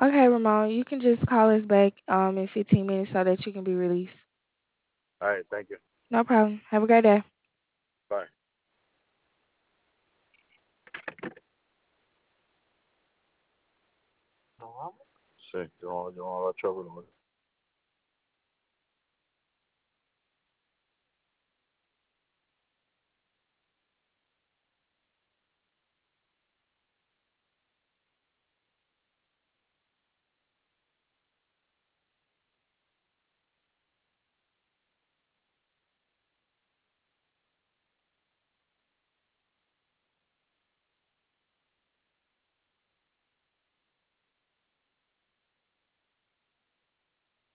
Okay, Ramon, you can just call us back in 15 minutes so that you can be released. All right, thank you. No problem. Have a great day. Bye. See, doing all that trouble.